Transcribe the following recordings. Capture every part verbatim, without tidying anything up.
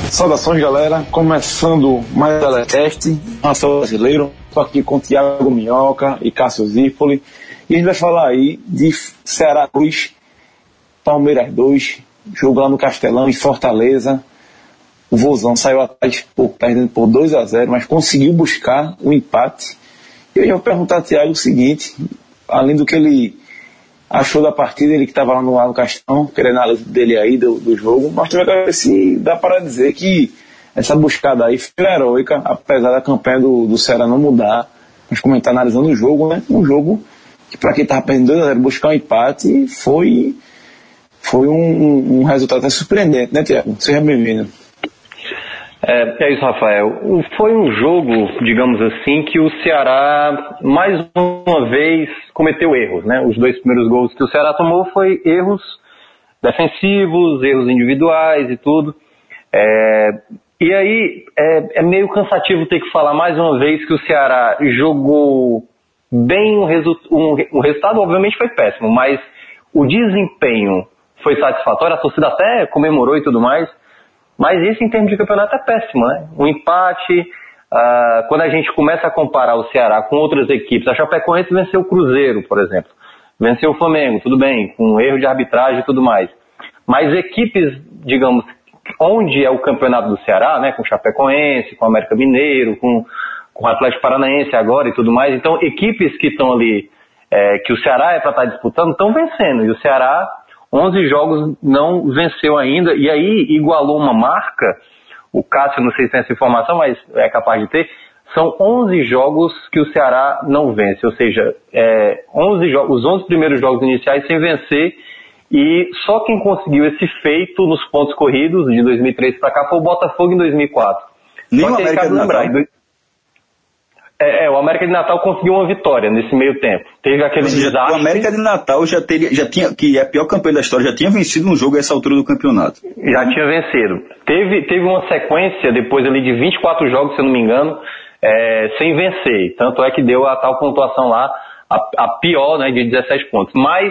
Saudações, galera, começando mais um Telecast, Nação Brasileiro. Estou aqui com o Thiago Minhoca e Cássio Zipoli, e a gente vai falar aí de Ceará dois, Palmeiras dois, jogo lá no Castelão, em Fortaleza. O Vozão saiu atrás, por, perdendo por dois a zero, mas conseguiu buscar o empate. E eu vou perguntar a Thiago o seguinte, além do que ele achou da partida, ele que estava lá no, lá no Castelão, querendo a análise dele aí do, do jogo, mas também quero ver se dá para dizer que essa buscada aí foi heróica, apesar da campanha do, do Ceará não mudar. Mas como a gente está analisando o jogo, né, um jogo que para quem estava perdendo dois a zero, buscar um empate foi, foi um, um, um resultado até surpreendente, né, Thiago? Seja bem-vindo. É, é isso, Rafael. Foi um jogo, digamos assim, que o Ceará, mais uma vez, cometeu erros, né? Os dois primeiros gols que o Ceará tomou foi erros defensivos, erros individuais e tudo. É, e aí, é, é meio cansativo ter que falar mais uma vez que o Ceará jogou bem, o, resu- um, o resultado obviamente foi péssimo, mas o desempenho foi satisfatório, a torcida até comemorou e tudo mais. Mas isso em termos de campeonato é péssimo, né? Um empate, uh, quando a gente começa a comparar o Ceará com outras equipes, a Chapecoense venceu o Cruzeiro, por exemplo. Venceu o Flamengo, tudo bem, com erro de arbitragem e tudo mais. Mas equipes, digamos, onde é o campeonato do Ceará, né? Com o Chapecoense, com o América Mineiro, com, com o Atlético Paranaense agora e tudo mais. Então, equipes que estão ali, é, que o Ceará é para estar disputando, estão vencendo. E o Ceará, onze jogos, não venceu ainda, e aí igualou uma marca, o Cássio não sei se tem essa informação, mas é capaz de ter, são onze jogos que o Ceará não vence, ou seja, é, onze jo- os onze primeiros jogos iniciais sem vencer, e só quem conseguiu esse feito nos pontos corridos, de dois mil e três para cá, foi o Botafogo em dois mil e quatro. Nem o América de Natal. É, é, o América de Natal conseguiu uma vitória nesse meio tempo. Teve aquele desastre. O América de Natal já, teria, já tinha, que é a pior campanha da história, já tinha vencido um jogo a essa altura do campeonato. Já tinha vencido. Teve, teve uma sequência depois ali de vinte e quatro jogos, se eu não me engano, é, sem vencer. Tanto é que deu a tal pontuação lá, a, a pior, né, de dezessete pontos. Mas,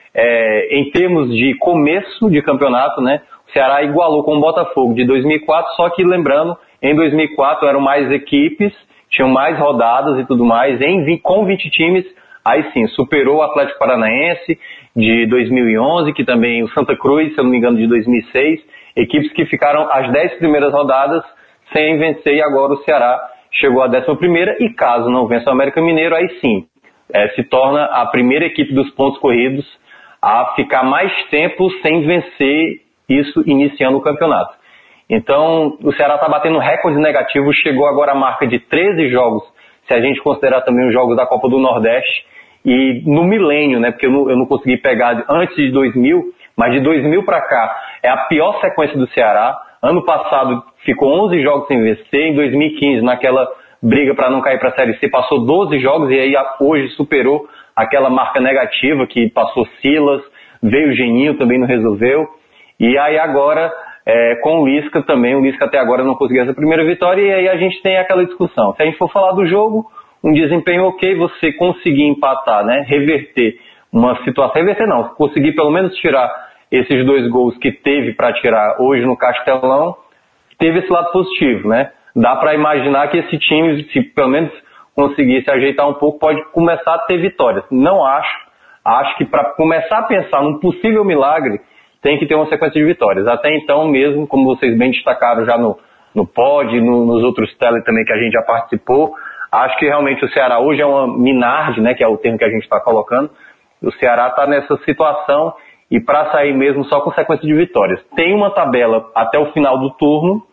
é, em termos de começo de campeonato, né, o Ceará igualou com o Botafogo de dois mil e quatro, só que lembrando, em dois mil e quatro eram mais equipes, tinham mais rodadas e tudo mais, em, com vinte times, aí sim, superou o Atlético Paranaense de dois mil e onze, que também o Santa Cruz, se eu não me engano, de dois mil e seis, equipes que ficaram as dez primeiras rodadas sem vencer, e agora o Ceará chegou à décima primeira, e caso não vença o América Mineiro, aí sim, é, se torna a primeira equipe dos pontos corridos a ficar mais tempo sem vencer, isso iniciando o campeonato. Então, o Ceará está batendo recorde negativo, chegou agora à marca de treze jogos, se a gente considerar também os jogos da Copa do Nordeste, e no milênio, né, porque eu não, eu não consegui pegar antes de dois mil, mas de dois mil para cá, é a pior sequência do Ceará. Ano passado ficou onze jogos sem vencer, em dois mil e quinze, naquela briga para não cair para a Série C, passou doze jogos, e aí hoje superou aquela marca negativa que passou Silas, veio o Geninho, também não resolveu, e aí agora... É, com o Lisca também, o Lisca até agora não conseguiu essa primeira vitória, e aí a gente tem aquela discussão. Se a gente for falar do jogo, um desempenho ok, você conseguir empatar, né, reverter uma situação, reverter não, conseguir pelo menos tirar esses dois gols que teve para tirar hoje no Castelão, teve esse lado positivo, né? Dá para imaginar que esse time, se pelo menos conseguir se ajeitar um pouco, pode começar a ter vitórias. Não acho, acho que para começar a pensar num possível milagre, tem que ter uma sequência de vitórias. Até então mesmo, como vocês bem destacaram já no, no pod, no, nos outros tele também que a gente já participou, acho que realmente o Ceará hoje é uma minarde, né, que é o termo que a gente está colocando. O Ceará está nessa situação e para sair mesmo só com sequência de vitórias. Tem uma tabela até o final do turno,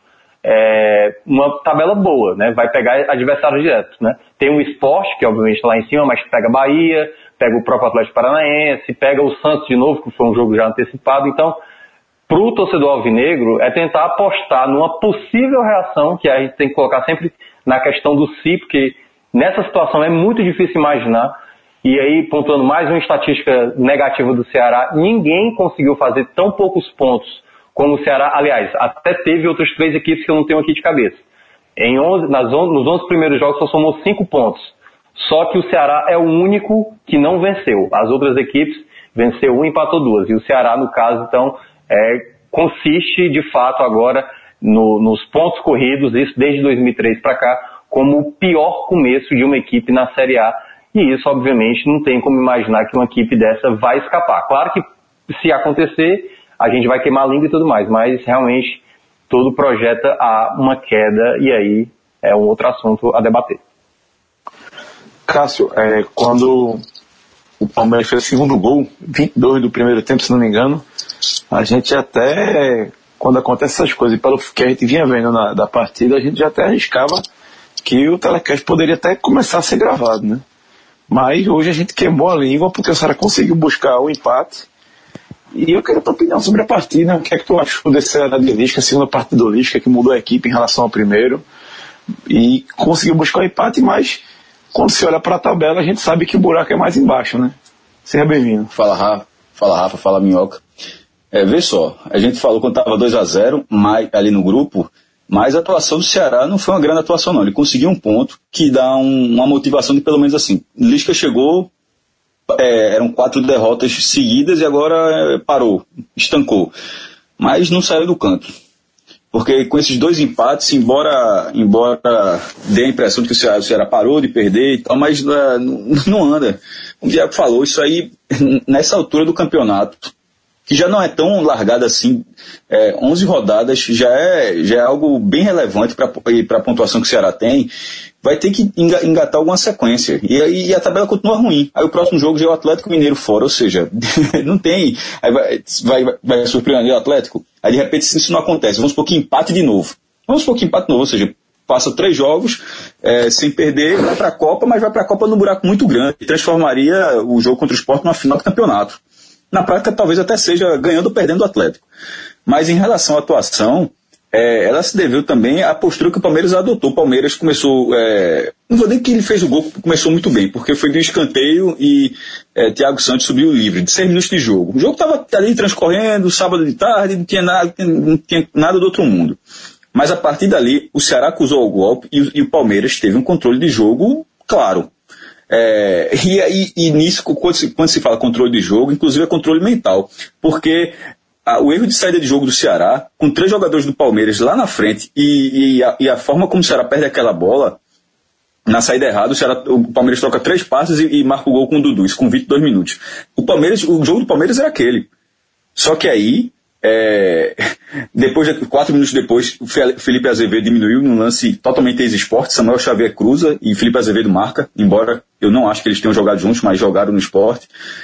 é, uma tabela boa, né, vai pegar adversários diretos, né. Tem o Sport, que obviamente está lá em cima, mas pega Bahia, pega o próprio Atlético Paranaense, pega o Santos de novo, que foi um jogo já antecipado. Então, para o torcedor alvinegro, é tentar apostar numa possível reação, que a gente tem que colocar sempre na questão do si, porque nessa situação é muito difícil imaginar. E aí, pontuando mais uma estatística negativa do Ceará, ninguém conseguiu fazer tão poucos pontos como o Ceará. Aliás, até teve outras três equipes que eu não tenho aqui de cabeça. Em onze, nas onze, nos onze primeiros jogos só somou cinco pontos. Só que o Ceará é o único que não venceu. As outras equipes venceu um e empatou duas. E o Ceará, no caso, então, é, consiste, de fato, agora no, nos pontos corridos, isso desde dois mil e três para cá, como o pior começo de uma equipe na Série A. E isso, obviamente, não tem como imaginar que uma equipe dessa vai escapar. Claro que se acontecer, a gente vai queimar a língua e tudo mais, mas realmente tudo projeta a uma queda e aí é um outro assunto a debater. Cássio, é, quando o Palmeiras fez o segundo gol, vinte e dois do primeiro tempo, se não me engano, a gente até, quando acontece essas coisas, pelo que a gente vinha vendo na, da partida, a gente já até arriscava que o telecast poderia até começar a ser gravado, né? Mas hoje a gente queimou a língua porque o Ceará conseguiu buscar o empate. E eu quero a tua opinião sobre a partida. O que é que tu achou desse Ceará de Lisca, a segunda parte do Lisca, que mudou a equipe em relação ao primeiro e conseguiu buscar o empate, mas quando se olha para a tabela a gente sabe que o buraco é mais embaixo, né? Seja bem-vindo. Fala Rafa, fala Rafa, fala Minhoca. É, vê só, a gente falou quando estava dois a zero ali no grupo, mas a atuação do Ceará não foi uma grande atuação não, ele conseguiu um ponto que dá um, uma motivação de pelo menos assim, Lisca chegou, é, eram quatro derrotas seguidas e agora é, parou, estancou, mas não saiu do canto, porque com esses dois empates, embora, embora dê a impressão de que o Ceará, o Ceará parou de perder e tal, mas é, não, não anda, como o Diego falou, isso aí nessa altura do campeonato, que já não é tão largada assim, é, onze rodadas já é, já é algo bem relevante para a pontuação que o Ceará tem, vai ter que engatar alguma sequência, e aí e a tabela continua ruim, aí o próximo jogo já é o Atlético Mineiro fora, ou seja, não tem, aí vai, vai, vai surpreender o Atlético, aí de repente se isso não acontece, vamos supor que empate de novo, vamos supor que empate de novo, ou seja, passa três jogos é, sem perder, vai para a Copa, mas vai para a Copa num buraco muito grande, e transformaria o jogo contra o Sport numa final do campeonato. Na prática, talvez até seja ganhando ou perdendo o Atlético. Mas em relação à atuação, é, ela se deveu também à postura que o Palmeiras adotou. O Palmeiras começou, é, não vou dizer que ele fez o gol, começou muito bem, porque foi de escanteio e é, Thiago Santos subiu livre, de seis minutos de jogo. O jogo estava ali transcorrendo, sábado de tarde, não tinha, nada, não tinha nada do outro mundo. Mas a partir dali, o Ceará acusou o golpe e, e o Palmeiras teve um controle de jogo claro. É, e, e, e nisso, quando se, quando se fala controle de jogo, inclusive é controle mental, porque a, o erro de saída de jogo do Ceará, com três jogadores do Palmeiras lá na frente, e, e, a, e a forma como o Ceará perde aquela bola, na saída errada, o, Ceará, o Palmeiras troca três passes e, e marca o gol com o Dudu, isso com vinte e dois minutos. O, Palmeiras, o jogo do Palmeiras era aquele. Só que aí, é, depois de, quatro minutos depois, o Felipe Azevedo diminuiu num lance totalmente ex-esporte, Samuel Xavier cruza e Felipe Azevedo marca, embora eu não acho que eles tenham jogado juntos, mas jogaram no esporte.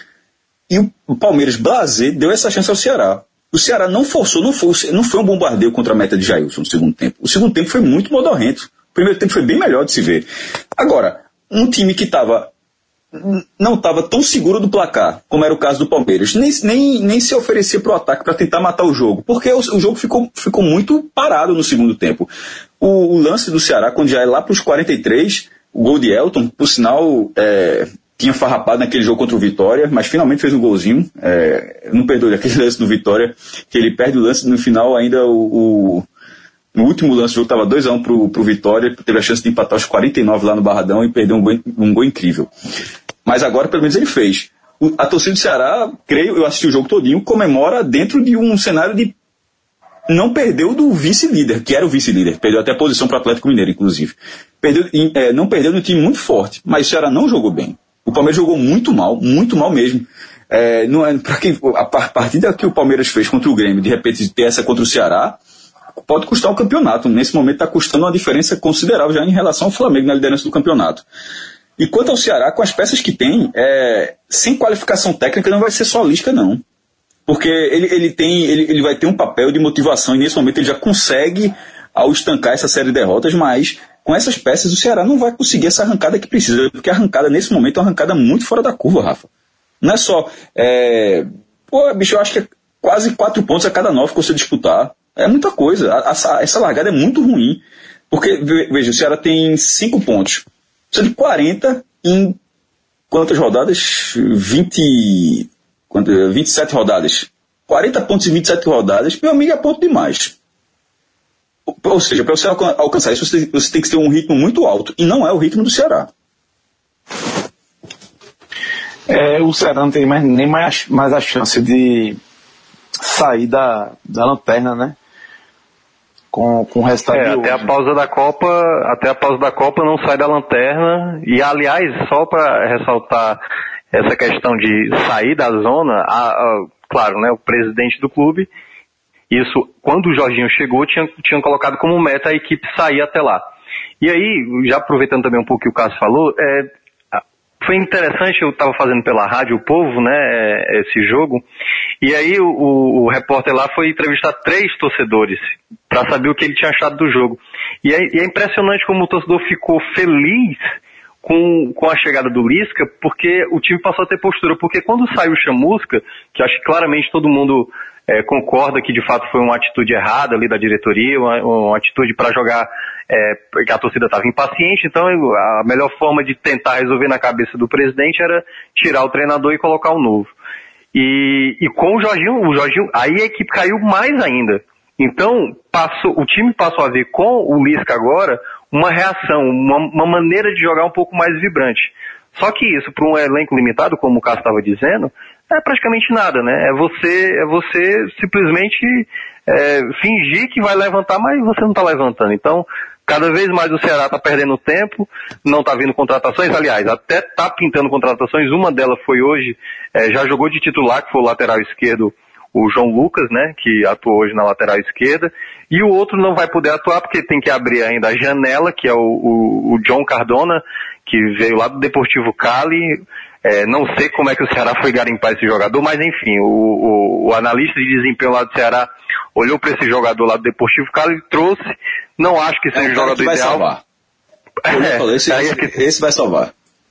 E o, o Palmeiras blasé deu essa chance ao Ceará. O Ceará não forçou, não foi, não foi um bombardeio contra a meta de Jailson no segundo tempo. O segundo tempo foi muito modorrento. O primeiro tempo foi bem melhor de se ver. Agora, um time que estava não estava tão seguro do placar, como era o caso do Palmeiras, nem, nem, nem se oferecia para o ataque para tentar matar o jogo, porque o, o jogo ficou, ficou muito parado no segundo tempo. O, o lance do Ceará, quando já é lá para os quarenta e três, o gol de Elton, por sinal, é, tinha farrapado naquele jogo contra o Vitória, mas finalmente fez um golzinho, é, não perdoe aquele lance do Vitória, que ele perde o lance no final ainda o... o no último lance do jogo estava dois a um pro, pro Vitória, teve a chance de empatar aos quarenta e nove lá no Barradão e perdeu um gol, um gol incrível. Mas agora, pelo menos, ele fez. O, a torcida do Ceará, creio, eu assisti o jogo todinho, comemora dentro de um cenário de não perdeu do vice-líder, que era o vice-líder. Perdeu até a posição para o Atlético Mineiro, inclusive. Perdeu, é, não perdeu de um time muito forte, mas o Ceará não jogou bem. O Palmeiras jogou muito mal, muito mal mesmo. É, não é, pra quem, a partida que o Palmeiras fez contra o Grêmio, de repente ter essa contra o Ceará, pode custar o campeonato. Nesse momento está custando uma diferença considerável já em relação ao Flamengo na liderança do campeonato. E quanto ao Ceará, com as peças que tem, é, sem qualificação técnica não vai ser só Lisca, não. Porque ele, ele, tem, ele, ele vai ter um papel de motivação e nesse momento ele já consegue, ao estancar essa série de derrotas, mas com essas peças o Ceará não vai conseguir essa arrancada que precisa, porque a arrancada nesse momento é uma arrancada muito fora da curva, Rafa. Não é só... É, pô, bicho, eu acho que é quase quatro pontos a cada nove que você disputar. É muita coisa. A, a, essa largada é muito ruim. Porque, veja, o Ceará tem cinco pontos. Precisa de quarenta em quantas rodadas? vinte, vinte e sete rodadas. quarenta pontos em vinte e sete rodadas, meu amigo, é ponto demais. Ou seja, para você alcançar isso, você, você tem que ter um ritmo muito alto. E não é o ritmo do Ceará. É, o Ceará não tem mais, nem mais, mais a chance de sair da, da lanterna, né? com, com o resultado é, de até hoje. a pausa da Copa, até a pausa da Copa não sai da lanterna. E aliás, só para ressaltar essa questão de sair da zona, a, a, claro, né, o presidente do clube, isso, quando o Jorginho chegou, tinha, tinha colocado como meta a equipe sair até lá. E aí, já aproveitando também um pouco o que o Cássio falou, é, foi interessante, eu estava fazendo pela Rádio O Povo, né, esse jogo, e aí o, o, o repórter lá foi entrevistar três torcedores para saber o que ele tinha achado do jogo. E é, e é impressionante como o torcedor ficou feliz com, com a chegada do Lisca, porque o time passou a ter postura, porque quando saiu o Chamusca, que acho que claramente todo mundo é, concorda que de fato foi uma atitude errada ali da diretoria, uma, uma atitude para jogar, é, porque a torcida estava impaciente, então a melhor forma de tentar resolver na cabeça do presidente era tirar o treinador e colocar o novo. E, e com o Jorginho, o Jorginho, aí a equipe caiu mais ainda. Então, passou, o time passou a ver com o Lisca agora uma reação, uma, uma maneira de jogar um pouco mais vibrante. Só que isso, para um elenco limitado, como o Cássio estava dizendo, é praticamente nada, né? É você, é você simplesmente é, fingir que vai levantar, mas você não está levantando. Então, cada vez mais o Ceará está perdendo tempo, não está vindo contratações, aliás, até está pintando contratações, uma delas foi hoje, é, já jogou de titular, que foi o lateral esquerdo, o João Lucas, né, que atuou hoje na lateral esquerda, e o outro não vai poder atuar porque tem que abrir ainda a janela, que é o, o, o John Cardona, que veio lá do Deportivo Cali. É, não sei como é que o Ceará foi garimpar esse jogador, mas enfim, o, o, o analista de desempenho lá do Ceará olhou para esse jogador lá do Deportivo Cali e trouxe. Não acho que seja o jogador vai ideal. Salvar. É, falei, esse, aí, esse, esse vai salvar.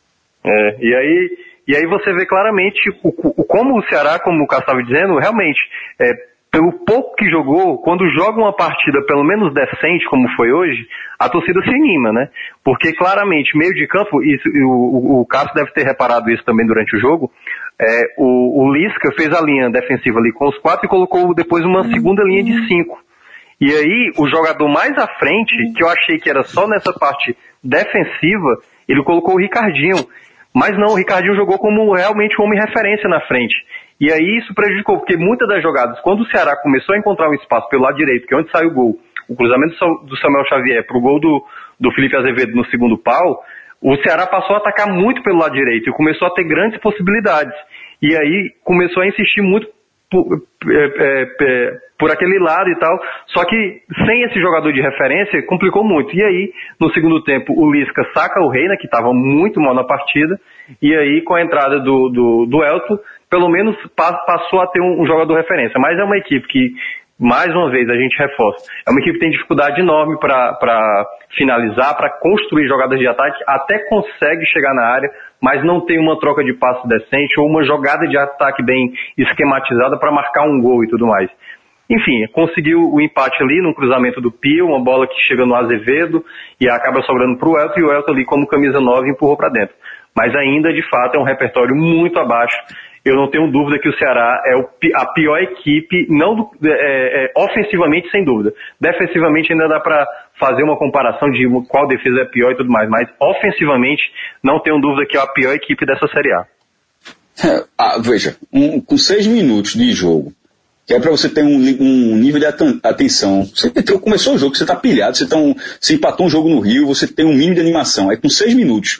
É, e aí, e aí você vê claramente o, o, como o Ceará, como o Cássio estava dizendo, realmente, é, pelo pouco que jogou, quando joga uma partida pelo menos decente, como foi hoje, a torcida se anima, né? Porque claramente, meio de campo, isso, o, o, o Cássio deve ter reparado isso também durante o jogo, é, o, o Lisca fez a linha defensiva ali com os quatro e colocou depois uma segunda linha de cinco. E aí, o jogador mais à frente, que eu achei que era só nessa parte defensiva, ele colocou o Ricardinho. Mas não, o Ricardinho jogou como realmente um homem referência na frente. E aí isso prejudicou, porque muitas das jogadas, quando o Ceará começou a encontrar um espaço pelo lado direito, que é onde saiu o gol, o cruzamento do Samuel Xavier pro gol do, do Felipe Azevedo no segundo pau, o Ceará passou a atacar muito pelo lado direito e começou a ter grandes possibilidades. E aí começou a insistir muito por, é, é, por aquele lado e tal, só que sem esse jogador de referência complicou muito. E aí, no segundo tempo, o Lisca saca o Reina, que estava muito mal na partida, e aí com a entrada do, do, do Elton, pelo menos passou a ter um, um jogador de referência. Mas é uma equipe que, mais uma vez, a gente reforça, é uma equipe que tem dificuldade enorme para finalizar, para construir jogadas de ataque, até consegue chegar na área, mas não tem uma troca de passe decente ou uma jogada de ataque bem esquematizada para marcar um gol e tudo mais. Enfim, conseguiu o empate ali no cruzamento do Pio, uma bola que chega no Azevedo e acaba sobrando para o Elton, e o Elton ali como camisa nove empurrou para dentro. Mas ainda, de fato, é um repertório muito abaixo. Eu não tenho dúvida que o Ceará é o, a pior equipe, não é, é, ofensivamente, sem dúvida. Defensivamente ainda dá para fazer uma comparação de qual defesa é pior e tudo mais, mas ofensivamente não tenho dúvida que é a pior equipe dessa Série A. É, ah, veja, um, com seis minutos de jogo, que é para você ter um, um nível de atenção. Você começou o jogo, você está pilhado, você, tá um, você empatou um jogo no Rio, você tem um mínimo de animação. Aí com seis minutos,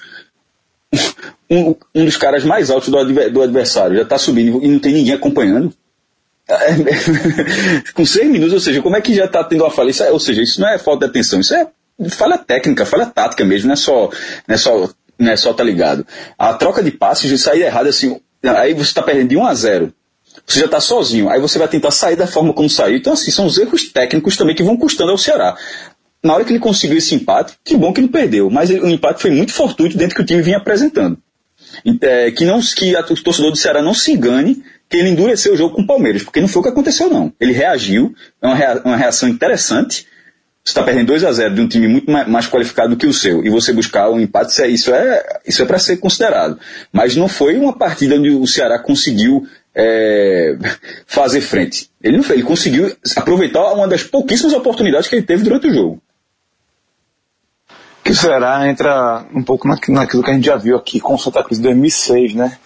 um, um dos caras mais altos do, adver, do adversário já está subindo e não tem ninguém acompanhando. É, com seis minutos, ou seja, como é que já está tendo uma falha? Isso é, ou seja, isso não é falta de atenção, isso é falha técnica, falha tática mesmo, não é só, não é só, não é só tá ligado. A troca de passes de sair errada assim, aí você está perdendo de um a zero. Você já está sozinho, aí você vai tentar sair da forma como saiu. Então, assim, são os erros técnicos também que vão custando ao Ceará. Na hora que ele conseguiu esse empate, que bom que ele perdeu, mas o empate foi muito fortuito dentro do que o time vinha apresentando. É, que, não, que a, o torcedor do Ceará não se engane que ele endureceu o jogo com o Palmeiras, porque não foi o que aconteceu, não. Ele reagiu, é uma, rea, uma reação interessante. Você está perdendo dois a zero de um time muito mais, mais qualificado do que o seu, e você buscar um empate, isso é, isso é, isso é para ser considerado. Mas não foi uma partida onde o Ceará conseguiu É, fazer frente. Ele não fez, ele conseguiu aproveitar uma das pouquíssimas oportunidades que ele teve durante o jogo. Que o Ceará entra um pouco naquilo que a gente já viu aqui com o Santa Cruz em dois mil e seis, né?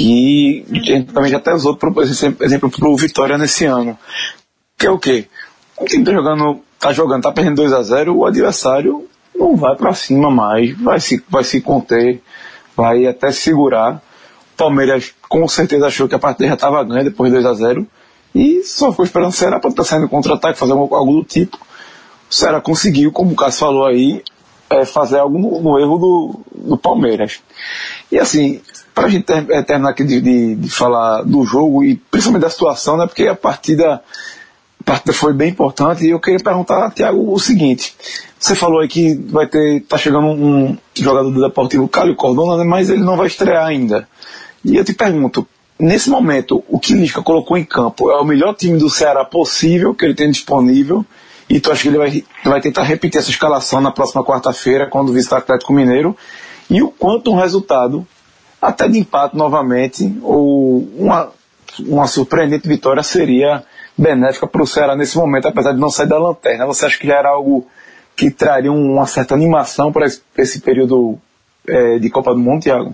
Que a gente também já até usou por exemplo para o Vitória nesse ano. Que é o quê? o time tá jogando, tá jogando, tá perdendo dois a zero, o adversário não vai para cima mais, vai se, vai se conter, vai até se segurar. O Palmeiras com certeza achou que a partida já estava ganha depois de dois a zero e só foi esperando o Ceará para estar saindo contra-ataque, fazer algo, algo do tipo. O Ceará conseguiu, como o Cássio falou aí, é, fazer algo no, no erro do, do Palmeiras. E assim, para a gente ter, é, terminar aqui de, de, de falar do jogo e principalmente da situação, né, porque a partida, a partida foi bem importante e eu queria perguntar a Thiago o seguinte: você falou aí que vai ter, tá chegando um jogador do Deportivo, Cálio Cordona, né, mas ele não vai estrear ainda. E eu te pergunto, nesse momento, o que Lisca colocou em campo é o melhor time do Ceará possível que ele tem disponível? E tu acha que ele vai, vai tentar repetir essa escalação na próxima quarta-feira, quando visitar o Atlético Mineiro? E o quanto um resultado, até de empate novamente, ou uma, uma surpreendente vitória seria benéfica para o Ceará nesse momento, apesar de não sair da lanterna? Você acha que já era algo que traria uma certa animação para esse, esse período é, de Copa do Mundo, Thiago?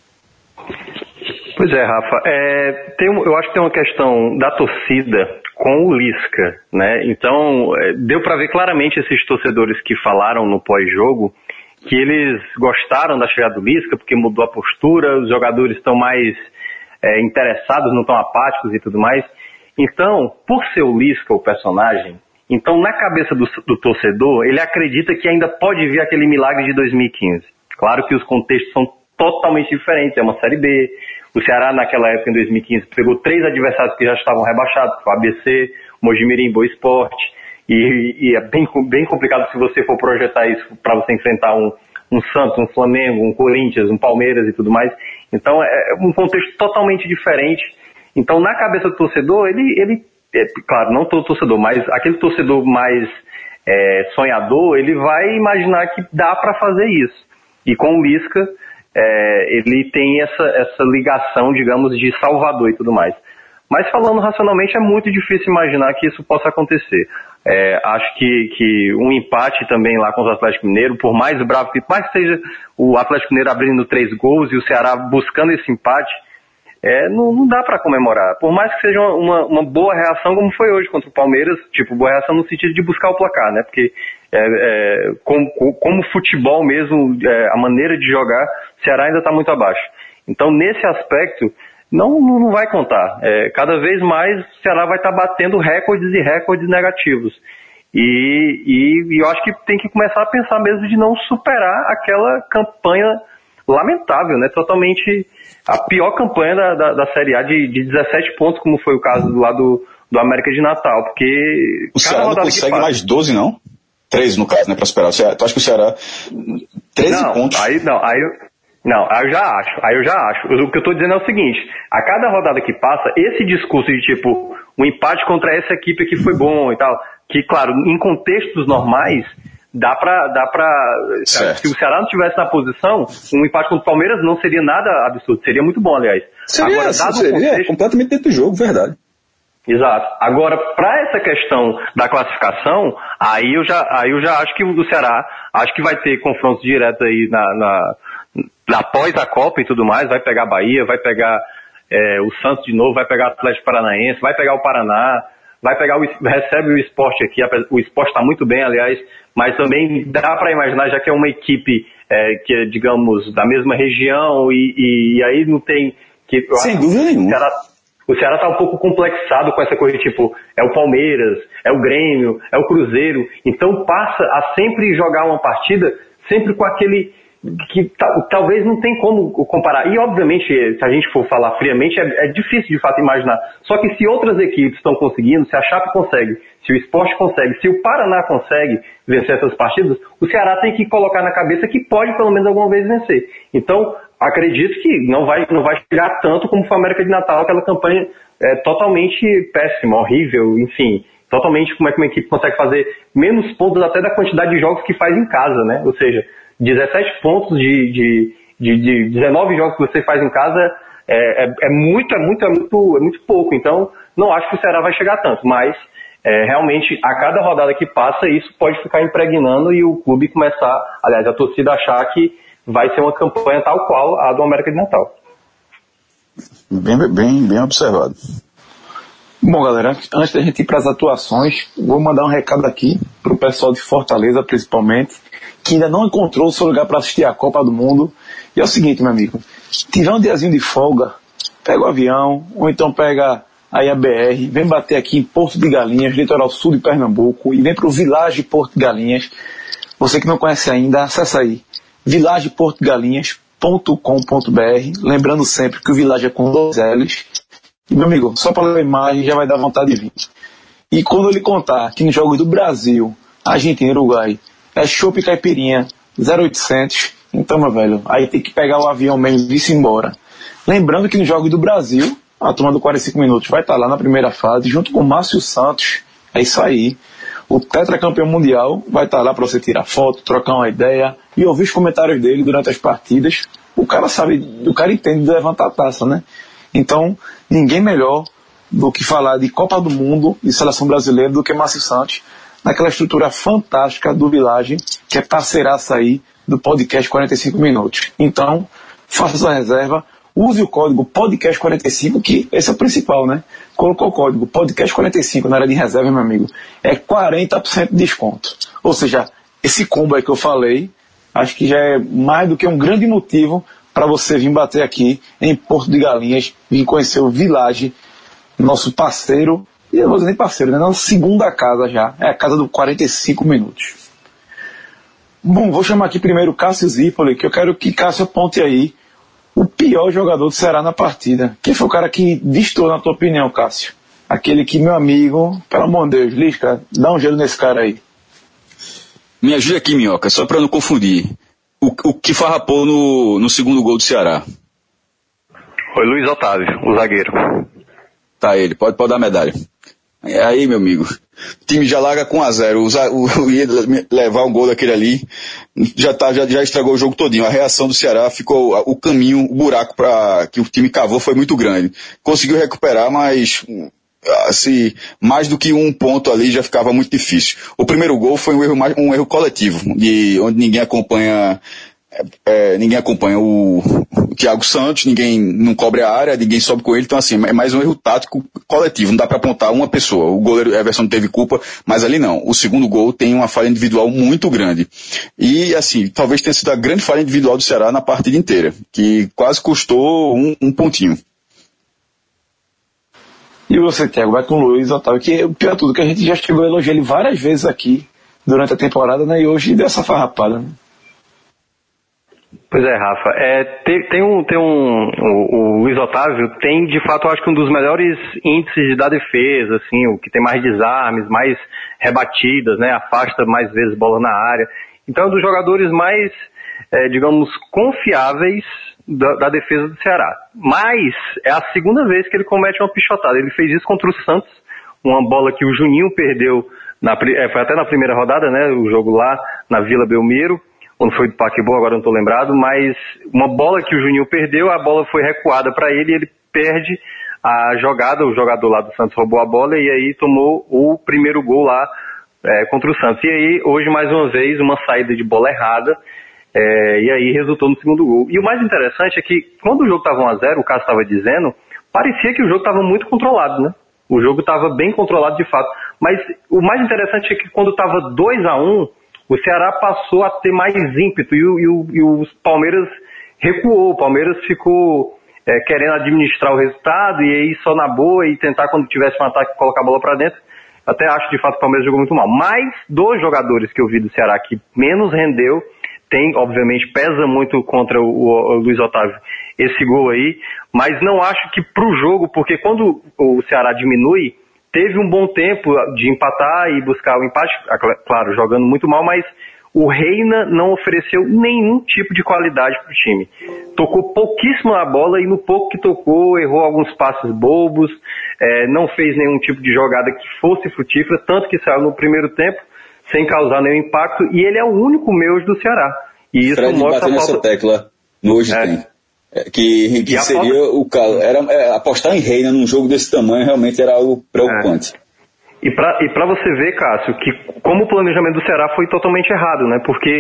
Pois é, Rafa. É, tem, eu acho que tem uma questão da torcida com o Lisca, né? Então, deu para ver claramente esses torcedores que falaram no pós-jogo que eles gostaram da chegada do Lisca porque mudou a postura, os jogadores estão mais é, interessados, não estão apáticos e tudo mais. Então, por ser o Lisca o personagem, então na cabeça do, do torcedor, ele acredita que ainda pode vir aquele milagre de dois mil e quinze. Claro que os contextos são totalmente diferentes, é uma Série B. O Ceará, naquela época, em dois mil e quinze, pegou três adversários que já estavam rebaixados, o A B C, Mojimirim, Boa Esporte, e, e é bem, bem complicado se você for projetar isso para você enfrentar um, um Santos, um Flamengo, um Corinthians, um Palmeiras e tudo mais. Então, é um contexto totalmente diferente. Então, na cabeça do torcedor, ele, ele é, claro, não todo torcedor, mas aquele torcedor mais é, sonhador, ele vai imaginar que dá para fazer isso. E com o Lisca, É, ele tem essa, essa ligação, digamos, de Salvador e tudo mais. Mas falando racionalmente, é muito difícil imaginar que isso possa acontecer. É, acho que, que um empate também lá com o Atlético Mineiro, por mais bravo que mais seja o Atlético Mineiro abrindo três gols e o Ceará buscando esse empate, é, não, não dá para comemorar. Por mais que seja uma, uma boa reação, como foi hoje contra o Palmeiras, tipo, boa reação no sentido de buscar o placar, né? Porque é, é, como, como futebol mesmo, é, a maneira de jogar, o Ceará ainda está muito abaixo. Então, nesse aspecto, não, não vai contar. É, cada vez mais o Ceará vai estar tá batendo recordes e recordes negativos. E, e, e eu acho que tem que começar a pensar mesmo de não superar aquela campanha lamentável, né? Totalmente a pior campanha da, da, da Série A de, de dezessete pontos, como foi o caso do lado do América de Natal, porque o Ceará não consegue mais doze, não? treze no caso, né, para superar. Tu acha que o Ceará treze não, pontos? Aí não, aí não, aí eu já acho, aí eu já acho. O que eu tô dizendo é o seguinte: a cada rodada que passa, esse discurso de tipo, um empate contra essa equipe aqui foi bom e tal, que claro, em contextos normais, dá pra, dá pra, se o Ceará não estivesse na posição, um empate contra o Palmeiras não seria nada absurdo, seria muito bom, aliás. Seria, Agora, dado seria contexto, completamente dentro do jogo, verdade. Exato. Agora, para essa questão da classificação, aí eu já, aí eu já acho que o Ceará, acho que vai ter confrontos diretos aí na, na, na, após a Copa e tudo mais, vai pegar a Bahia, vai pegar é, o Santos de novo, vai pegar o Atlético Paranaense, vai pegar o Paraná, vai pegar o, recebe o Sport aqui, o Sport está muito bem, aliás, mas também dá para imaginar, já que é uma equipe é, que é, digamos, da mesma região e, e, e aí não tem... Que, Sem dúvida nenhuma. Ceará, O Ceará está um pouco complexado com essa coisa, tipo, é o Palmeiras, é o Grêmio, é o Cruzeiro. Então passa a sempre jogar uma partida, sempre com aquele que ta, talvez não tem como comparar. E obviamente, se a gente for falar friamente, é, é difícil de fato imaginar. Só que se outras equipes estão conseguindo, se a Chape consegue, se o Sport consegue, se o Paraná consegue vencer essas partidas, o Ceará tem que colocar na cabeça que pode pelo menos alguma vez vencer. Então, acredito que não vai, não vai chegar tanto como foi a América de Natal, aquela campanha é, totalmente péssima, horrível, enfim, totalmente como é que uma equipe consegue fazer menos pontos até da quantidade de jogos que faz em casa, né? Ou seja, dezessete pontos de, de, de, de dezenove jogos que você faz em casa é, é, é, muito, é, muito, é, muito, é muito pouco. Então, não acho que o Ceará vai chegar tanto, mas é, realmente, a cada rodada que passa, isso pode ficar impregnando e o clube começar, aliás, a torcida achar que vai ser uma campanha tal qual a do América de Natal. Bem, bem, bem observado. Bom, galera, antes da gente ir para as atuações, vou mandar um recado aqui para o pessoal de Fortaleza, principalmente, que ainda não encontrou o seu lugar para assistir a Copa do Mundo. E é o seguinte, meu amigo, se tiver um diazinho de folga, pega o avião, ou então pega aí a B R, vem bater aqui em Porto de Galinhas, litoral sul de Pernambuco, e vem para o Village Porto de Galinhas. Você que não conhece ainda, acessa aí, village porto galinhas ponto com ponto b r, lembrando sempre que o Village é com dois L's. E, meu amigo, só para ler a imagem já vai dar vontade de vir. E quando eu lhe contar que nos jogos do Brasil, Argentina e Uruguai, é chopp e caipirinha zero oitocentos, então, meu velho, aí tem que pegar o avião mesmo e ir-se embora. Lembrando que nos jogos do Brasil, a turma do quarenta e cinco minutos vai estar lá na primeira fase, junto com o Márcio Santos. É isso aí. O tetracampeão mundial vai estar lá para você tirar foto, trocar uma ideia e ouvir os comentários dele durante as partidas. O cara sabe, o cara entende de levantar a taça, né? Então, ninguém melhor do que falar de Copa do Mundo e Seleção Brasileira do que Márcio Santos, naquela estrutura fantástica do Village, que é parceiraça aí do podcast quarenta e cinco minutos. Então, faça sua reserva, use o código podcast quarenta e cinco, que esse é o principal, né? Colocou o código podcast quarenta e cinco na área de reserva, meu amigo, é quarenta por cento de desconto. Ou seja, esse combo aí que eu falei, acho que já é mais do que um grande motivo para você vir bater aqui em Porto de Galinhas, vir conhecer o Village, nosso parceiro, e eu não vou dizer nem parceiro, né? Nossa segunda casa já, é a casa do quarenta e cinco minutos. Bom, vou chamar aqui primeiro o Cássio Zipoli, que eu quero que Cássio aponte aí o pior jogador do Ceará na partida. Quem foi o cara que destoou, na tua opinião, Cássio? Aquele que, meu amigo, pelo amor de Deus, Lisca, dá um gelo nesse cara aí. Me ajuda aqui, Minhoca, só para não confundir. O, o que farrapou no, no segundo gol do Ceará? Foi Luiz Otávio, o zagueiro. Tá, ele, pode, pode dar medalha. É aí, meu amigo. O time já larga com um a zero. O, o, o ia levar um gol daquele ali. Já, tá, já, já estragou o jogo todinho. A reação do Ceará ficou. O caminho, o buraco pra, que o time cavou foi muito grande. Conseguiu recuperar, mas assim, mais do que um ponto ali já ficava muito difícil. O primeiro gol foi um erro, um erro coletivo, de, onde ninguém acompanha. É, ninguém acompanha o, o Thiago Santos, ninguém não cobre a área, ninguém sobe com ele, então assim, é mais um erro tático coletivo, não dá para apontar uma pessoa. O goleiro Everson teve culpa, mas ali não. O segundo gol tem uma falha individual muito grande. E assim, talvez tenha sido a grande falha individual do Ceará na partida inteira, que quase custou um, um pontinho. E você, Thiago, vai com o Luiz Otávio, que o pior de tudo, que a gente já chegou a elogiar ele várias vezes aqui durante a temporada, né? E hoje deu essa farrapada, né? Pois é, Rafa. É, tem, tem um, tem um o, o Luiz Otávio tem, de fato, eu acho que um dos melhores índices da defesa, assim, o que tem mais desarmes, mais rebatidas, né? Afasta mais vezes bola na área. Então é um dos jogadores mais, é, digamos, confiáveis da, da defesa do Ceará. Mas é a segunda vez que ele comete uma pichotada. Ele fez isso contra o Santos, uma bola que o Juninho perdeu, na, é, foi até na primeira rodada, né? O jogo lá na Vila Belmiro. Quando foi do Pacaembu, agora não estou lembrado, mas uma bola que o Juninho perdeu, a bola foi recuada para ele e ele perde a jogada, o jogador lá do Santos roubou a bola e aí tomou o primeiro gol lá é, contra o Santos. E aí, hoje, mais uma vez, uma saída de bola errada, é, e aí resultou no segundo gol. E o mais interessante é que, quando o jogo estava um a zero, o Cássio estava dizendo, parecia que o jogo estava muito controlado, né? O jogo estava bem controlado de fato. Mas o mais interessante é que, quando estava dois a um, o Ceará passou a ter mais ímpeto e o, e o, e o Palmeiras recuou. O Palmeiras ficou é, querendo administrar o resultado e aí só na boa e tentar, quando tivesse um ataque, colocar a bola para dentro. Até acho, de fato, que o Palmeiras jogou muito mal. Mas dos jogadores que eu vi do Ceará que menos rendeu, tem, obviamente, pesa muito contra o, o, o Luiz Otávio esse gol aí, mas não acho que pro jogo, porque quando o Ceará diminui, teve um bom tempo de empatar e buscar o empate, claro, jogando muito mal, mas o Reina não ofereceu nenhum tipo de qualidade para o time. Tocou pouquíssimo a bola e no pouco que tocou, errou alguns passes bobos, é, não fez nenhum tipo de jogada que fosse frutífera, tanto que saiu no primeiro tempo sem causar nenhum impacto, e ele é o único meio hoje do Ceará. E isso Fred mostra bateu a falta... nessa tecla, no hoje é. tem. Que, que seria falta... o caso. Era, é, apostar em Reina num jogo desse tamanho realmente era algo preocupante. É. E para e para você ver, Cássio, que como o planejamento do Ceará foi totalmente errado, né? Porque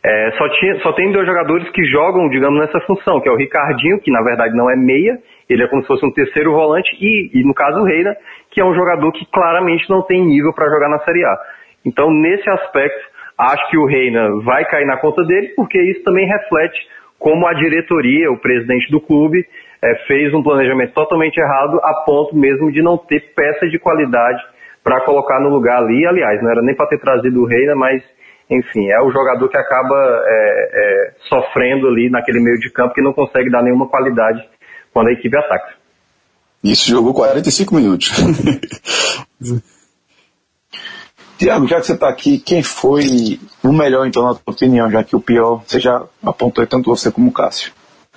É, só, tinha, só tem dois jogadores que jogam, digamos, nessa função, que é o Ricardinho, que na verdade não é meia, ele é como se fosse um terceiro volante, e, e no caso o Reina, que é um jogador que claramente não tem nível para jogar na Série A. Então, nesse aspecto, acho que o Reina vai cair na conta dele, porque isso também reflete como a diretoria, o presidente do clube, é, fez um planejamento totalmente errado, a ponto mesmo de não ter peça de qualidade para colocar no lugar ali. Aliás, não era nem para ter trazido o Reina, mas, enfim, é o jogador que acaba é, é, sofrendo ali naquele meio de campo, que não consegue dar nenhuma qualidade quando a equipe ataca. Isso, jogou quarenta e cinco minutos. Tiago, já que você está aqui, quem foi o melhor, então, na tua opinião, já que o pior você já apontou tanto você como o Cássio?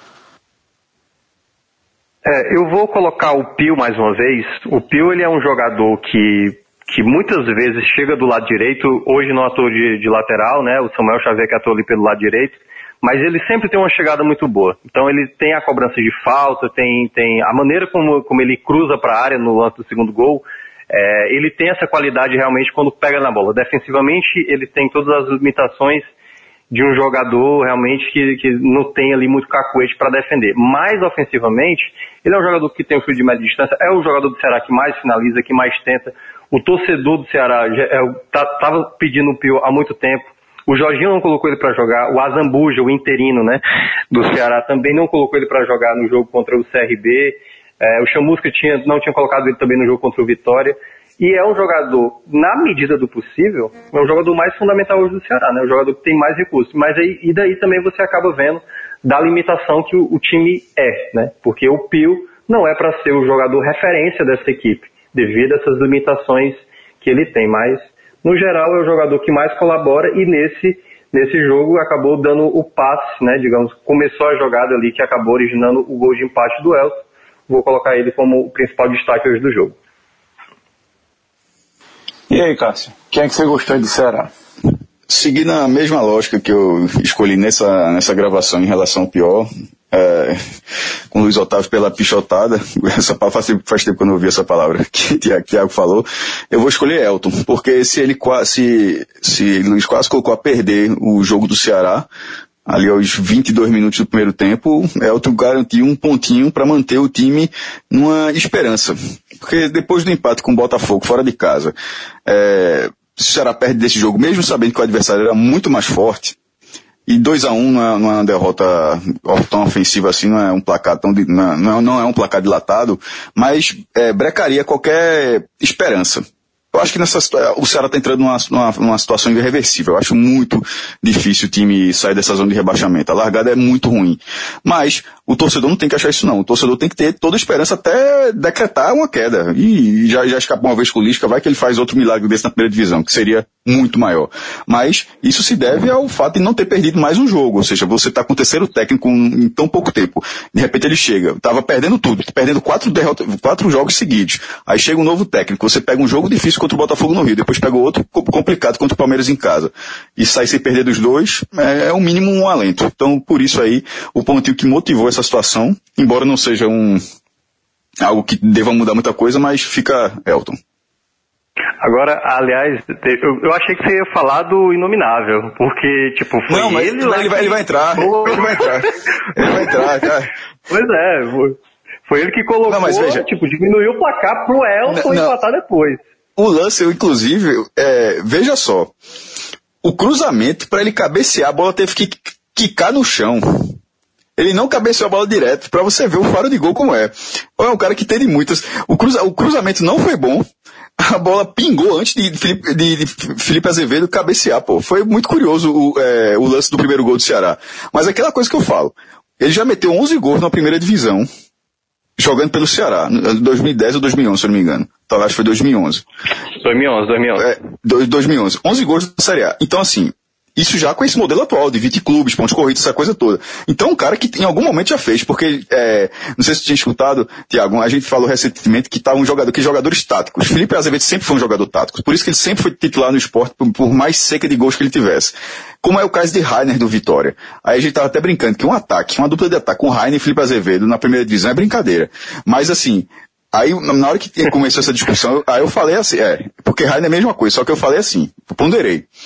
É, eu vou colocar o Pio mais uma vez. O Pio, ele é um jogador que, que muitas vezes chega do lado direito, hoje não atua de, de lateral, né? O Samuel Xavier que atua ali pelo lado direito, mas ele sempre tem uma chegada muito boa. Então ele tem a cobrança de falta, tem, tem a maneira como, como ele cruza para a área no lance do segundo gol. É, ele tem essa qualidade realmente quando pega na bola. Defensivamente, ele tem todas as limitações de um jogador realmente que, que não tem ali muito cacuete para defender. Mas ofensivamente, ele é um jogador que tem um chute de média distância, é o jogador do Ceará que mais finaliza, que mais tenta. O torcedor do Ceará estava é, pedindo o Pio há muito tempo. O Jorginho não colocou ele para jogar, o Azambuja, o interino, né, do Ceará, também não colocou ele para jogar no jogo contra o C R B. É, o Chamusca tinha, não tinha colocado ele também no jogo contra o Vitória. E é um jogador, na medida do possível, é o jogador mais fundamental hoje do Ceará, né? O jogador que tem mais recursos. Mas aí, e daí também você acaba vendo da limitação que o, o time é, né? Porque o Pio não é para ser o jogador referência dessa equipe, devido a essas limitações que ele tem. Mas, no geral, é o jogador que mais colabora e nesse, nesse jogo acabou dando o passe, né? Digamos, começou a jogada ali que acabou originando o gol de empate do Elton. Vou colocar ele como o principal destaque hoje do jogo. E aí, Cássio, quem é que você gostou do Ceará? Seguindo a mesma lógica que eu escolhi nessa, nessa gravação em relação ao pior, é, com o Luiz Otávio pela pichotada, essa, faz, faz tempo que eu não ouvi essa palavra que o Thiago falou, eu vou escolher Elton, porque se ele se, se Luiz quase colocou a perder o jogo do Ceará, ali aos vinte e dois minutos do primeiro tempo, Elton garantiu um pontinho para manter o time numa esperança. Porque depois do empate com o Botafogo fora de casa, é, se o Ceará perde desse jogo, mesmo sabendo que o adversário era muito mais forte, e dois a um não é, não é uma derrota tão ofensiva assim, não é um placar tão, não é, não é um placar dilatado, mas é, brecaria qualquer esperança. Eu acho que nessa, o Ceará está entrando numa, numa, numa situação irreversível. Eu acho muito difícil o time sair dessa zona de rebaixamento. A largada é muito ruim. Mas o torcedor não tem que achar isso não. O torcedor tem que ter toda a esperança até decretar uma queda. E já, já escapou uma vez com o Lisca, vai que ele faz outro milagre desse na primeira divisão, que seria muito maior. Mas isso se deve ao fato de não ter perdido mais um jogo. Ou seja, você está com o terceiro técnico em tão pouco tempo. De repente ele chega, estava perdendo tudo, perdendo quatro, derrotas, quatro jogos seguidos. Aí chega um novo técnico, você pega um jogo difícil contra o Botafogo no Rio, depois pega outro complicado contra o Palmeiras em casa. E sai sem perder dos dois, é o mínimo um alento. Então, por isso aí, o pontinho que motivou essa situação, embora não seja um algo que deva mudar muita coisa, mas fica Elton. Agora, aliás, eu, eu achei que você ia falar do Inominável, porque, tipo, foi não, mas ele... Não, ele, vai, ele vai entrar, ele vai entrar, ele vai entrar, cara. Pois é, foi ele que colocou, não, mas veja, tipo, diminuiu o placar pro Elton empatar depois. O lance, eu, inclusive, é, veja só, o cruzamento, para ele cabecear, a bola teve que quicar no chão. Ele não cabeceou a bola direto, para você ver o faro de gol como é. É um cara que tem de muitas. O, cruza, o cruzamento não foi bom, a bola pingou antes de Felipe, de, de Felipe Azevedo cabecear, pô. Foi muito curioso o, é, o lance do primeiro gol do Ceará. Mas é aquela coisa que eu falo, ele já meteu onze gols na primeira divisão, jogando pelo Ceará, em dois mil e dez ou dois mil e onze, se eu não me engano. Talvez foi dois mil e onze. dois mil e onze, dois mil e onze. É, dois mil e onze. onze gols da Série A. Então, assim, isso já com esse modelo atual, de vinte clubes, pontos corridos, essa coisa toda. Então, um cara que em algum momento já fez, porque, é, não sei se você tinha escutado, Tiago, a gente falou recentemente que tá um jogador, que jogadores táticos. Felipe Azevedo sempre foi um jogador tático, por isso que ele sempre foi titular no esporte, por, por mais seca de gols que ele tivesse. Como é o caso de Rainer do Vitória. Aí a gente tava até brincando que um ataque, uma dupla de ataque com Rainer e Felipe Azevedo na primeira divisão é brincadeira. Mas, assim, aí, na hora que começou essa discussão, aí eu falei assim, é, porque Rainer é a mesma coisa, só que eu falei assim, eu ponderei.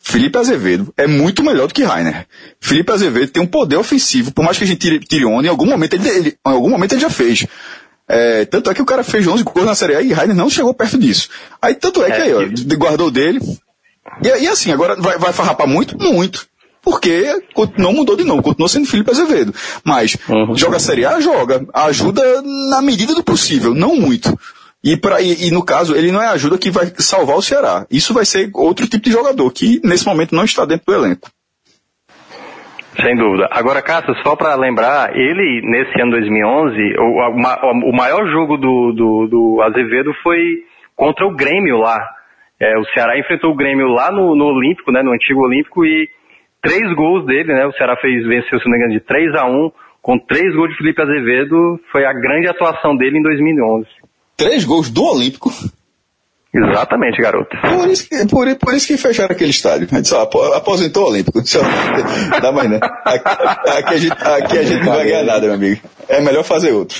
Felipe Azevedo é muito melhor do que Rainer. Felipe Azevedo tem um poder ofensivo, por mais que a gente tire, tire onda, em algum momento ele, ele, em algum momento ele já fez. É, tanto é que o cara fez onze gols na Série A e Rainer não chegou perto disso. Aí tanto é que aí, ó, guardou dele. E, e assim, agora vai, vai farrapar muito? Muito. Porque não mudou de novo, continuou sendo Felipe Azevedo. Mas uhum. joga a Série A? Joga. Ajuda na medida do possível, não muito. E, pra, e, e no caso, ele não é a ajuda que vai salvar o Ceará. Isso vai ser outro tipo de jogador, que nesse momento não está dentro do elenco. Sem dúvida. Agora, Cássio, só para lembrar, ele, nesse ano dois mil e onze, o, o maior jogo do, do, do Azevedo foi contra o Grêmio lá. É, o Ceará enfrentou o Grêmio lá no, no Olímpico, né, no antigo Olímpico, e três gols dele, né, o Ceará fez, venceu, se não me engano, de três a um, com três gols de Felipe Azevedo, foi a grande atuação dele em dois mil e onze. Três gols do Olímpico? Exatamente, garoto. Por isso que, por, por isso que fecharam aquele estádio. A gente só aposentou o Olímpico. Só, dá mais, né? Aqui, aqui, a gente, aqui a gente não vai ganhar nada, meu amigo. É melhor fazer outro.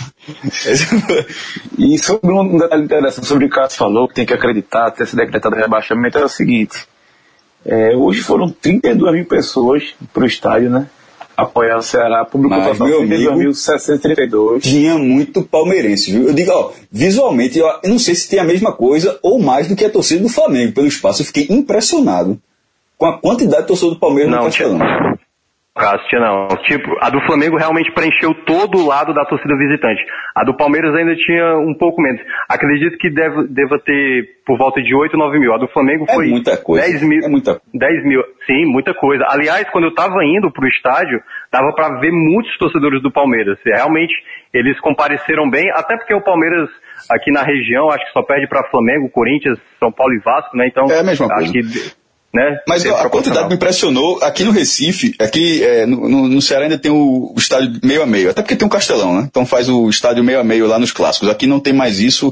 E sobre um detalhe interessante sobre o que o Cássio falou, que tem que acreditar, ter se decretado o rebaixamento, é o seguinte. É, hoje foram trinta e duas mil pessoas pro estádio, né? Apoiar o Ceará, público total trinta e dois mil setecentos e trinta e dois. Tinha muito palmeirense, viu? Eu digo, ó, visualmente, eu, eu não sei se tem a mesma coisa ou mais do que a torcida do Flamengo pelo espaço. Eu fiquei impressionado com a quantidade de torcedor do Palmeiras no Castelão. Cássio, não. Tipo, a do Flamengo realmente preencheu todo o lado da torcida visitante. A do Palmeiras ainda tinha um pouco menos. Acredito que deve, deva ter por volta de oito, nove mil. A do Flamengo foi é muita coisa. dez mil. É muita... dez mil. Sim, muita coisa. Aliás, quando eu tava indo pro estádio, dava para ver muitos torcedores do Palmeiras. Realmente, eles compareceram bem, até porque o Palmeiras aqui na região, acho que só perde para Flamengo, Corinthians, São Paulo e Vasco, né? Então, é a mesma coisa. Acho que... Né? Mas a quantidade me impressionou. Aqui no Recife, aqui é, no, no, no Ceará ainda tem o, o estádio meio a meio, até porque tem um Castelão, né? Então faz o estádio meio a meio lá nos clássicos. Aqui não tem mais isso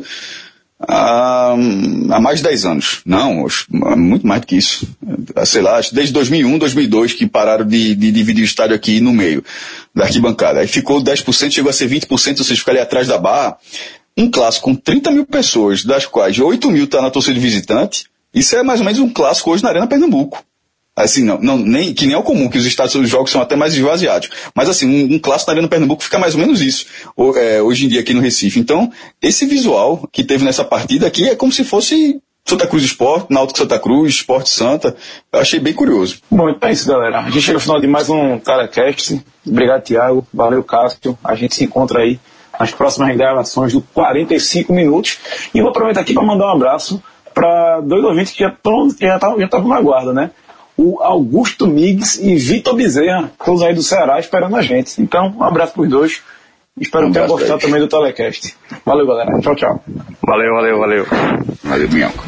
há, há mais de dez anos. Não, muito mais do que isso. Sei lá, desde dois mil e um, dois mil e dois que pararam de, de dividir o estádio aqui no meio da arquibancada. Aí ficou dez por cento, chegou a ser vinte por cento, ou seja, fica ali atrás da barra. Um clássico com trinta mil pessoas, das quais oito mil tá na torcida de visitante. Isso é mais ou menos um clássico hoje na Arena Pernambuco. Assim, não, não, nem, que nem é o comum, que os estádios dos jogos são até mais esvaziados. Mas assim, um, um clássico na Arena Pernambuco fica mais ou menos isso, o, é, hoje em dia aqui no Recife. Então, esse visual que teve nessa partida aqui é como se fosse Santa Cruz Esporte, Náutico Santa Cruz, Esporte Santa. Eu achei bem curioso. Bom, então é isso, galera. A gente chega ao final de mais um Telecast. Obrigado, Thiago. Valeu, Cássio. A gente se encontra aí nas próximas gravações do quarenta e cinco minutos. E vou aproveitar aqui para mandar um abraço para dois ouvintes que já estavam já já já na guarda, né? O Augusto Migues e Vitor Bezerra, todos aí do Ceará esperando a gente. Então, um abraço para os dois. Espero um que tenham gostado também do Telecast. Valeu, galera. Tchau, tchau. Valeu, valeu, valeu. Valeu, Minhoca.